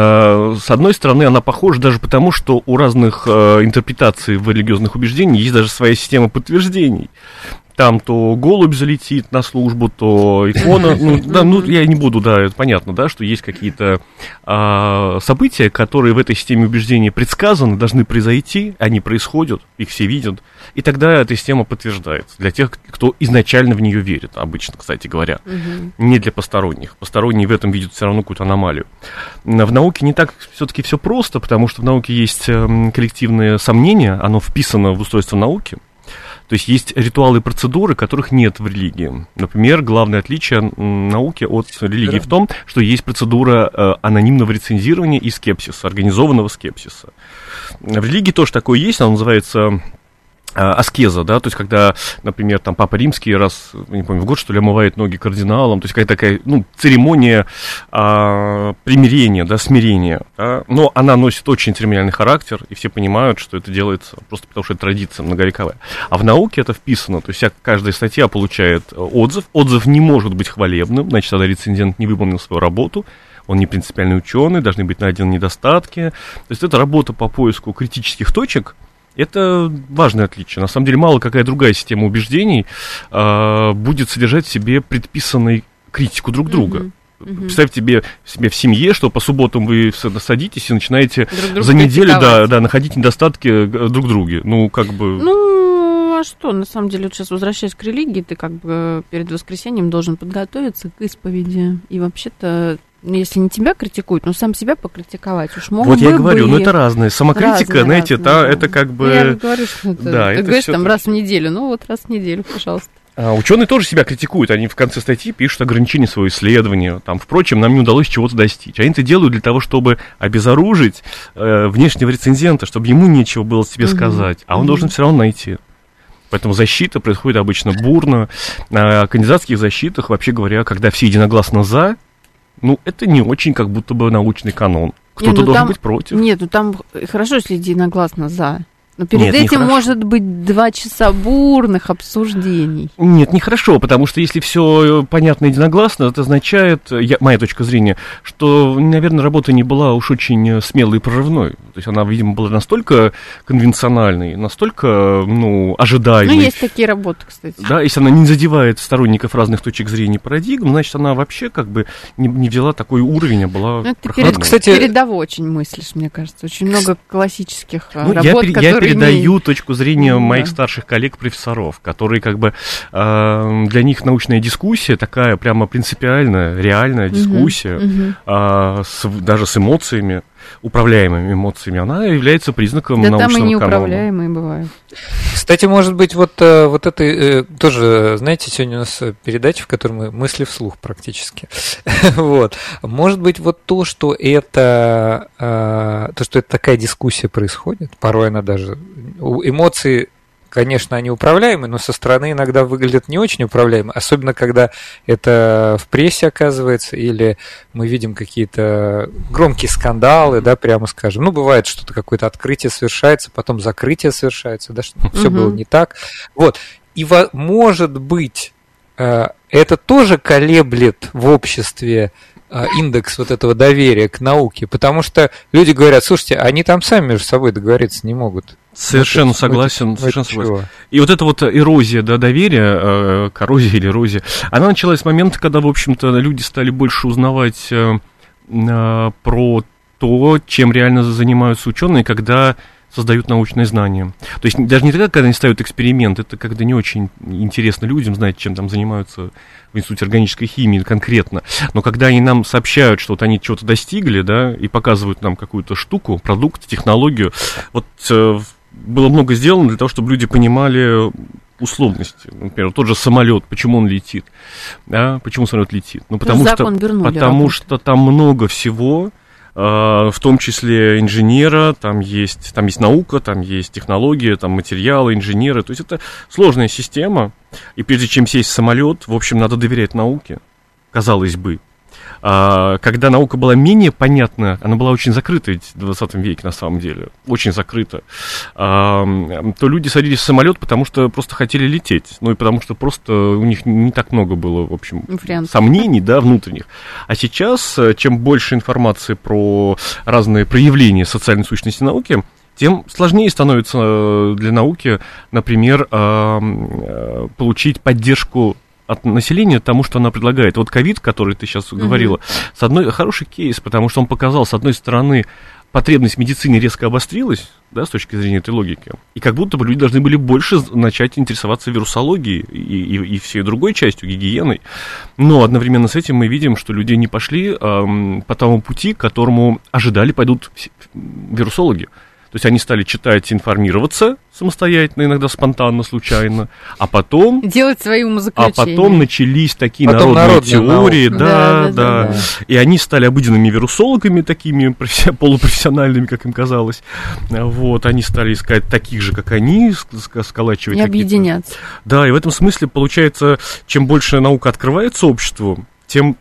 С одной стороны, она похожа даже потому, что у разных интерпретаций в религиозных убеждениях есть даже своя система подтверждений. Там то голубь залетит на службу, то икона. Я не буду, да, это понятно, да, что есть какие-то события, которые в этой системе убеждений предсказаны, должны произойти, они происходят, их все видят, и тогда эта система подтверждается для тех, кто изначально в нее верит, обычно, кстати говоря, не для посторонних. Посторонние в этом видят все равно какую-то аномалию. В науке не так все-таки все просто, потому что в науке есть коллективное сомнение, оно вписано в устройство науки. То есть есть ритуалы и процедуры, которых нет в религии. Например, главное отличие науки от религии в том, что есть процедура анонимного рецензирования и скепсиса, организованного скепсиса. В религии тоже такое есть, оно называется аскеза, да, то есть когда, например, там Папа Римский раз, не помню, в год, что ли, омывает ноги кардиналам, то есть какая-то такая, церемония примирения, да, смирения, да? Но она носит очень церемониальный характер, и все понимают, что это делается просто потому, что это традиция многовековая. А в науке это вписано, то есть каждая статья получает отзыв не может быть хвалебным, значит, тогда рецензент не выполнил свою работу, он не принципиальный ученый, должны быть найдены недостатки, то есть это работа по поиску критических точек. Это важное отличие. На самом деле, мало какая другая система убеждений будет содержать в себе предписанную критику друг друга. Представьте себе в семье, что по субботам вы садитесь и начинаете за неделю находить недостатки друг в друге. Ну, как бы... а что, на самом деле, вот сейчас возвращаясь к религии, ты как бы перед воскресеньем должен подготовиться к исповеди. И вообще-то, если не тебя критикуют, но сам себя покритиковать. Уж мог вот бы я говорю, были... это разное. Самокритика, разные, знаете, разные, это как бы... Я говорю, что это... Да, ты это говоришь, там, всё-таки... раз в неделю. Ну, вот раз в неделю, пожалуйста. Ученые тоже себя критикуют, они в конце статьи пишут ограничения своего исследования. Там, впрочем, нам не удалось чего-то достичь. Они это делают для того, чтобы обезоружить внешнего рецензента, чтобы ему нечего было себе сказать, а он должен все равно найти. Поэтому защита происходит обычно бурно. На кандидатских защитах, вообще говоря, когда все единогласно «за», ну, это не очень как будто бы научный канон. Кто-то должен быть против. Нет, ну там хорошо, если единогласно «за». Но перед Нет, этим может быть 2 часа бурных обсуждений. Нет, нехорошо, потому что если все понятно единогласно, это означает, моя точка зрения, что, наверное, работа не была уж очень смелой и прорывной. То есть она, видимо, была настолько конвенциональной, настолько, ожидаемой. Ну, есть такие работы, кстати. Да, если она не задевает сторонников разных точек зрения и парадигм, значит, она вообще как бы не взяла такой уровень, а была проходной. Кстати, передово очень мыслишь, мне кажется. Очень много классических работ, которые... Я передаю точку зрения моих старших коллег-профессоров, которые как бы для них научная дискуссия такая прямо принципиальная, реальная дискуссия, даже с эмоциями, управляемыми эмоциями, она является признаком научного канона. Да там и неуправляемые бывают. Кстати, может быть, вот это тоже, знаете, сегодня у нас передача, в которой мы мысли вслух практически. Вот. Может быть, вот то, что это такая дискуссия происходит, порой она даже... Эмоции, конечно, они управляемы, но со стороны иногда выглядят не очень управляемы, особенно когда это в прессе оказывается, или мы видим какие-то громкие скандалы, да, прямо скажем. Ну, бывает, что-то какое-то открытие совершается, потом закрытие совершается, да, что все было не так. Вот. И, может быть, это тоже колеблет в обществе индекс вот этого доверия к науке, потому что люди говорят, слушайте, они там сами между собой договориться не могут. Совершенно согласен. И вот эта вот эрозия доверия, коррозия или эрозия, она началась с момента, когда, в общем-то, люди стали больше узнавать про то, чем реально занимаются ученые, когда создают научные знания. То есть даже не тогда, когда они ставят эксперимент, это когда не очень интересно людям знать, чем там занимаются в Институте органической химии конкретно, но когда они нам сообщают, что вот они чего-то достигли, да, и показывают нам какую-то штуку, продукт, технологию, вот было много сделано для того, чтобы люди понимали условности. Например, тот же самолет, почему он летит, да, почему самолет летит? Ну, потому что там много всего, в том числе инженера, там есть наука, там есть технология, там материалы, инженеры. То есть это сложная система, и прежде чем сесть в самолет, в общем, надо доверять науке, казалось бы. Когда наука была менее понятна, она была очень закрыта ведь в 20 веке на самом деле, очень закрыта, то люди садились в самолет, потому что просто хотели лететь, ну и потому что просто у них не так много было, в общем, сомнений, да, внутренних. А сейчас, чем больше информации про разные проявления социальной сущности науки, тем сложнее становится для науки, например, получить поддержку от населения тому, что она предлагает. Вот ковид, который ты сейчас говорила, хороший кейс, потому что он показал, с одной стороны, потребность в медицине резко обострилась, да, с точки зрения этой логики, и как будто бы люди должны были больше начать интересоваться вирусологией и всей другой частью, гигиеной. Но одновременно с этим мы видим, что люди не пошли по тому пути, к которому ожидали пойдут вирусологи. То есть они стали читать, информироваться самостоятельно, иногда спонтанно, случайно, а потом... Делать свои умозаключения. А потом начались такие народные теории, да. И они стали обыденными вирусологами, такими полупрофессиональными, как им казалось. Вот, они стали искать таких же, как они, сколачивать... И объединяться. Да, и в этом смысле, получается, чем больше наука открывается обществу, тем...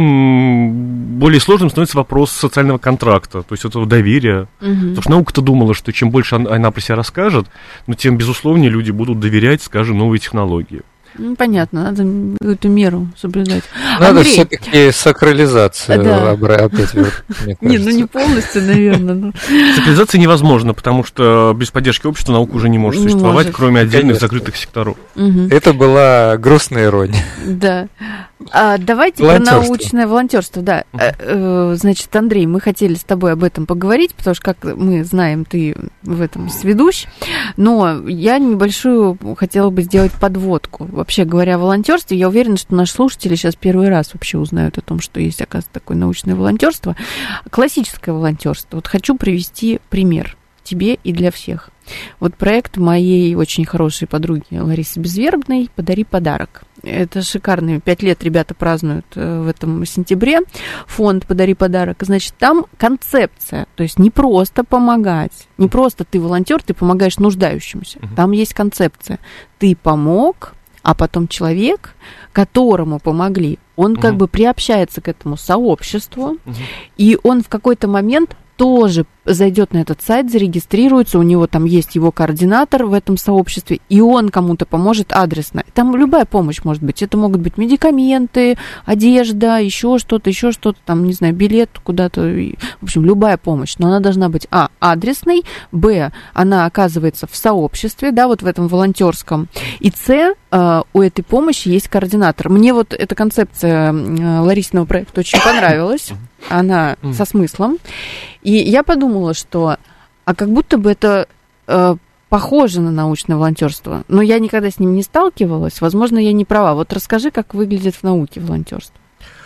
более сложным становится вопрос социального контракта, то есть этого доверия. Потому что наука-то думала, что чем больше она про себя расскажет, тем, безусловно, люди будут доверять, скажем, новые технологии. Понятно, надо эту меру соблюдать. Надо все-таки сакрализацию опять, мне кажется. Не полностью, наверное. Сакрализация невозможна, потому что без поддержки общества наука уже не может существовать, кроме отдельных закрытых секторов. Это была грустная ирония. Да. Давайте про научное волонтерство. Да. Значит, Андрей, мы хотели с тобой об этом поговорить, потому что, как мы знаем, ты в этом сведущ. Но я небольшую хотела бы сделать подводку. Вообще говоря о волонтерстве, я уверена, что наши слушатели сейчас первый раз вообще узнают о том, что есть, оказывается, такое научное волонтерство. Классическое волонтерство. Вот хочу привести пример тебе и для всех. Вот проект моей очень хорошей подруги Ларисы Безвербной «Подари подарок». Это шикарные 5 лет ребята празднуют в этом сентябре. Фонд «Подари подарок». Значит, там концепция, то есть не просто помогать, не просто ты волонтер, ты помогаешь нуждающимся. Там есть концепция. Ты помог, а потом человек, которому помогли, он как бы приобщается к этому сообществу, и он в какой-то момент тоже зайдет на этот сайт, зарегистрируется, у него там есть его координатор в этом сообществе, и он кому-то поможет адресно. Там любая помощь может быть. Это могут быть медикаменты, одежда, еще что-то, там, не знаю, билет куда-то. В общем, любая помощь. Но она должна быть, адресной, б, она оказывается в сообществе, да, вот в этом волонтерском, и с, у этой помощи есть координатор. Мне вот эта концепция Ларисиного проекта очень понравилась. Она со смыслом. И я подумала, что как будто бы это похоже на научное волонтерство. Но я никогда с ним не сталкивалась. Возможно, я не права. Вот расскажи, как выглядит в науке волонтерство.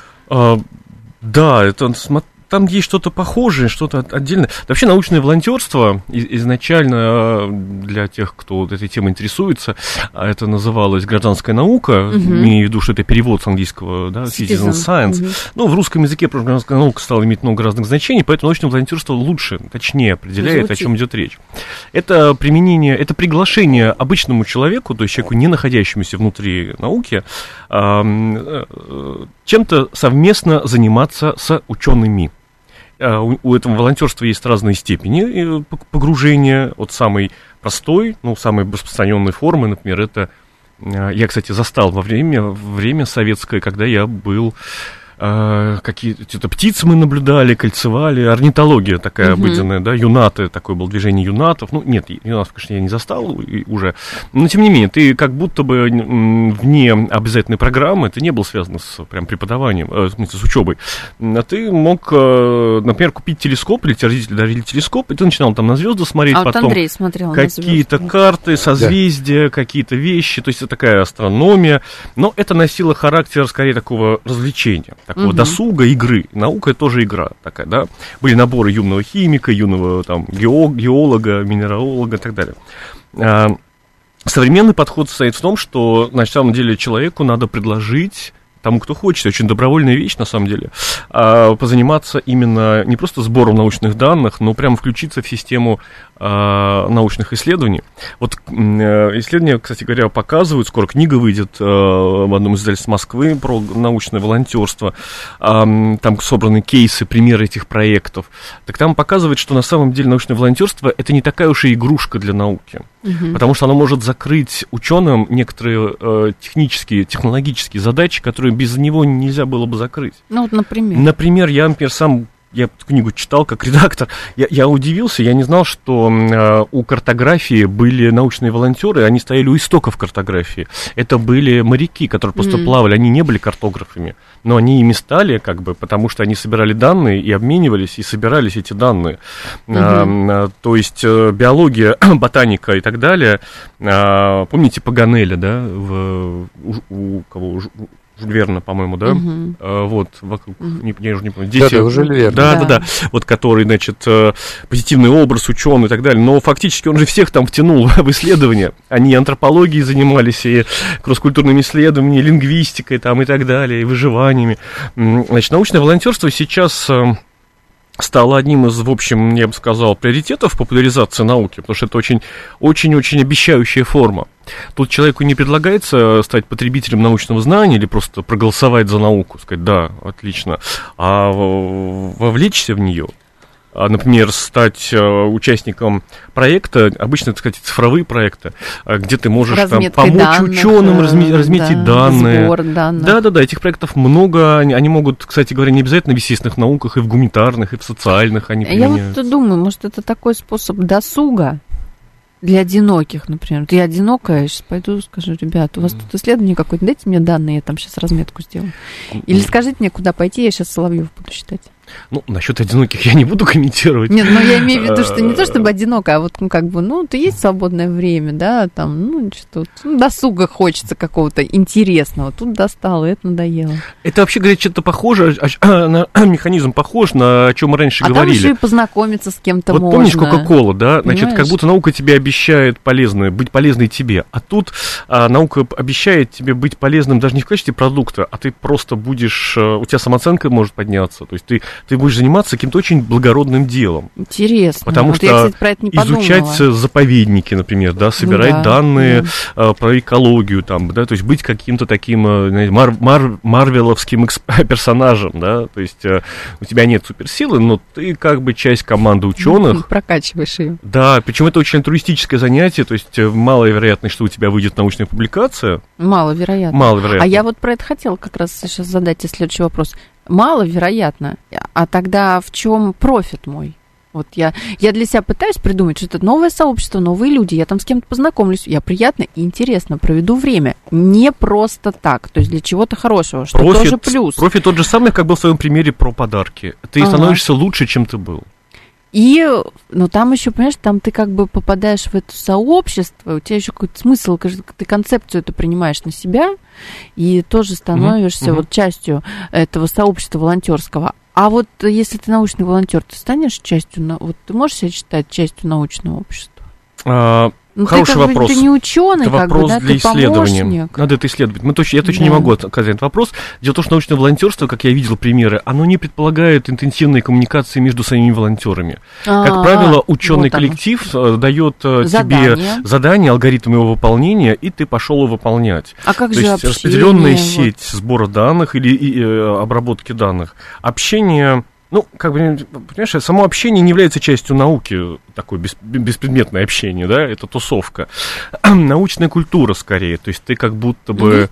Да, это там есть что-то похожее, что-то отдельное. Вообще научное волонтерство изначально для тех, кто вот этой темой интересуется, это называлось гражданская наука, имею в виду, что это перевод с английского, да, citizen science. Ну, в русском языке просто гражданская наука стала иметь много разных значений, поэтому научное волонтерство лучше, точнее определяет, о чем идет речь. Это применение, это приглашение обычному человеку, то есть человеку, не находящемуся внутри науки, чем-то совместно заниматься с учеными. У этого волонтерства есть разные степени погружения, от самой простой, самой распространенной формы, например, это, я, кстати, застал во время советское, когда я был, какие-то птицы мы наблюдали, кольцевали, орнитология такая обыденная, да, юнаты, такое было движение юнатов, нет, юнатов, конечно, я не застал уже, но, тем не менее, ты как будто бы вне обязательной программы, ты не был связан с прям преподаванием, в смысле, с учебой, а ты мог, например, купить телескоп, или тебе родители дарили телескоп, и ты начинал там на звезды смотреть, потом Андрей смотрел какие-то карты, созвездия, какие-то вещи, то есть это такая астрономия, но это носило характер, скорее, такого развлечения, такого досуга, игры. Наука — это тоже игра такая, да. Были наборы юного химика, юного там геолога, минералога и так далее. Современный подход состоит в том, что на самом деле человеку надо предложить тому, кто хочет, очень добровольная вещь, на самом деле, позаниматься именно не просто сбором научных данных, но прямо включиться в систему научных исследований. Вот исследования, кстати говоря, показывают, скоро книга выйдет в одном из издательств Москвы про научное волонтерство, там собраны кейсы, примеры этих проектов. Так там показывает, что на самом деле научное волонтерство — это не такая уж и игрушка для науки, потому что оно может закрыть ученым некоторые технологические задачи, которые без него нельзя было бы закрыть. Ну вот, например. Например, я эту книгу читал как редактор, я удивился, я не знал, что у картографии были научные волонтеры, они стояли у истоков картографии. Это были моряки, которые просто плавали, они не были картографами, но они ими стали, потому что они собирали данные и обменивались, и собирались эти данные. То есть биология, ботаника и так далее. Помните Паганеля, да, у кого... Жюль Верна, по-моему, да? Вот, вокруг, я уже не помню. Дети, да, Жюль Верн. Да. Вот который, значит, позитивный образ, ученый и так далее. Но фактически он же всех там втянул в исследования. Они антропологией занимались, и кросс-культурными исследованиями, лингвистикой там и так далее, и выживаниями. Значит, научное волонтерство сейчас стало одним из, в общем, я бы сказал, приоритетов популяризации науки, потому что это очень-очень обещающая форма. Тут человеку не предлагается стать потребителем научного знания или просто проголосовать за науку, сказать, да, отлично, а вовлечься в нее. например, стать участником проекта, обычно, так сказать, цифровые проекты, где ты можешь там помочь данных, ученым разметить данные. Сбор данных. Да, этих проектов много, они могут, кстати говоря, не обязательно в естественных науках, и в гуманитарных, и в социальных они применяются. Я вот думаю, может, это такой способ досуга для одиноких, например. Вот я одинокая, сейчас пойду скажу: ребят, у вас тут исследование какое-то, дайте мне данные, я там сейчас разметку сделаю. Или скажите мне, куда пойти, я сейчас Соловьев буду считать. Ну, насчет одиноких я не буду комментировать. Нет, но я имею в виду, что не то чтобы одиноко, а вот, ты есть свободное время, да, там, что-то, досуга хочется какого-то интересного. Тут достало, это надоело. Это вообще, говорит, что-то похоже, механизм похож на о чем мы раньше говорили. А там еще и познакомиться с кем-то вот можно. Помнишь Кока-Колу, да? Понимаешь? Значит, как будто наука тебе обещает быть полезной тебе. А тут наука обещает тебе быть полезным даже не в качестве продукта, а ты просто будешь, у тебя самооценка может подняться. То есть ты будешь заниматься каким-то очень благородным делом. Интересно. Потому что я, кстати, про это не изучать заповедники, например, да, собирать данные про экологию, там, да, то есть быть каким-то таким марвеловским персонажем, да, то есть у тебя нет суперсилы, но ты как бы часть команды ученых. Прокачиваешь ее. Да, причем это очень альтруистическое занятие, то есть маловероятно, что у тебя выйдет научная публикация. Маловероятно. А я вот про это хотела как раз сейчас задать следующий вопрос. Маловероятно. А тогда в чем профит мой? Вот я для себя пытаюсь придумать, что это новое сообщество, новые люди, я там с кем-то познакомлюсь, я приятно и интересно проведу время. Не просто так, то есть для чего-то хорошего, что тоже плюс. Профит тот же самый, как был в своем примере про подарки. Ты становишься лучше, чем ты был. Но там еще, понимаешь, там ты как бы попадаешь в это сообщество, у тебя еще какой-то смысл, ты концепцию эту принимаешь на себя, и тоже становишься вот частью этого сообщества волонтерского. А вот если ты научный волонтер, ты станешь частью, вот ты можешь себя считать частью научного общества? Хороший вопрос. Ты не ученый, это вопрос для исследования. Надо это исследовать. Я точно не могу отказать этот вопрос. Дело в том, что научное волонтерство, как я видел примеры, оно не предполагает интенсивной коммуникации между самими волонтерами. Как правило, ученый коллектив дает тебе задание, алгоритм его выполнения, и ты пошел его выполнять. А как же общение? То есть распределенная сеть сбора данных или обработки данных. Общение. Понимаешь, само общение не является частью науки, такое беспредметное общение, да, это тусовка. Научная культура, скорее, то есть ты как будто бы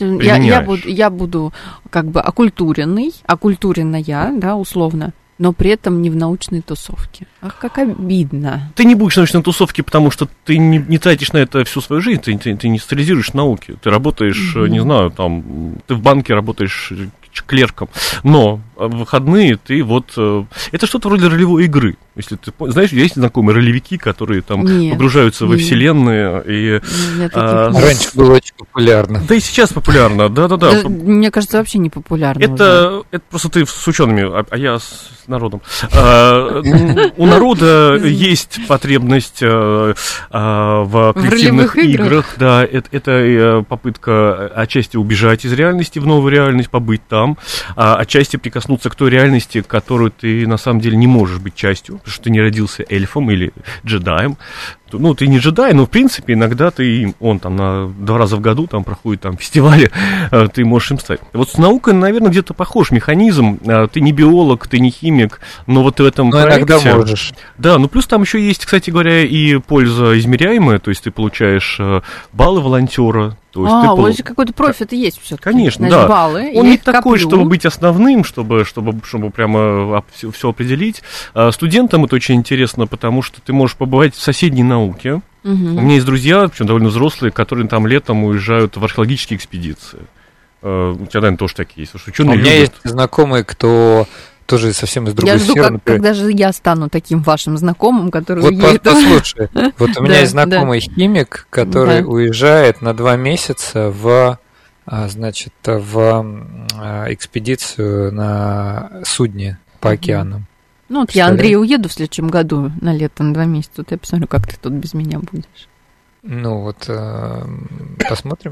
я буду как бы окультуренная, да, условно, но при этом не в научной тусовке. Ах, как обидно. Ты не будешь в научной тусовке, потому что ты не тратишь на это всю свою жизнь, ты не специализируешь в науке, ты работаешь, не знаю, там, ты в банке работаешь клерком, но в выходные ты это что-то вроде ролевой игры. Если ты знаешь, есть знакомые ролевики, которые там погружаются во вселенные. И, раньше было очень популярно. Да и сейчас популярно, да. Мне кажется, вообще не популярно. Это просто ты с учеными, а я с народом. У народа есть потребность в коллективных играх. Да, это попытка отчасти убежать из реальности в новую реальность, побыть там, отчасти прикоснуться к той реальности, которую ты на самом деле не можешь быть частью, потому что ты не родился эльфом или джедаем. Ты не джедай, но в принципе иногда он там 2 раза в году там проходит там фестивали, ты можешь им стать. Вот с наукой, наверное, где-то похож механизм. Ты не биолог, ты не химик, но вот в этом проекте... иногда можешь. Да, плюс там еще есть, кстати говоря, и польза измеряемая, то есть ты получаешь баллы волонтера. Вот какой-то профит есть все-таки. Конечно, значит, да. Баллы, он не такой, чтобы быть основным, чтобы прямо все определить. Студентам это очень интересно, потому что ты можешь побывать в соседней науке. У меня есть друзья, причем довольно взрослые, которые там летом уезжают в археологические экспедиции. У тебя, наверное, тоже такие есть. У меня есть знакомые, кто тоже совсем из другой сферы. Я жду, когда же я стану таким вашим знакомым, который уедет. Послушай, вот у меня есть знакомый химик, который уезжает на 2 месяца в экспедицию на судне по океанам. Я, Андрей, уеду в следующем году на лето на 2 месяца. Вот я посмотрю, как ты тут без меня будешь. Посмотрим.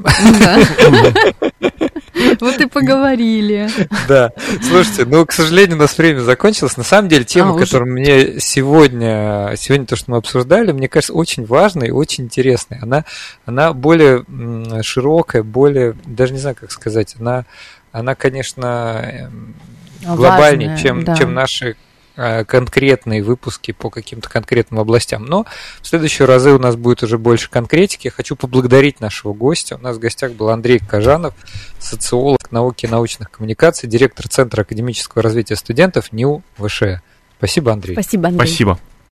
Вот и поговорили. Да. Слушайте, к сожалению, у нас время закончилось. На самом деле, тема, которую мне сегодня то, что мы обсуждали, мне кажется, очень важной и очень интересной. Она более широкая, даже не знаю, как сказать, она, конечно, глобальнее, чем наши конкретные выпуски по каким-то конкретным областям. Но в следующие разы у нас будет уже больше конкретики. Хочу поблагодарить нашего гостя. У нас в гостях был Андрей Кожанов, социолог науки и научных коммуникаций, директор Центра академического развития студентов НИУ ВШЭ. Спасибо, Андрей. Спасибо, Андрей. Спасибо.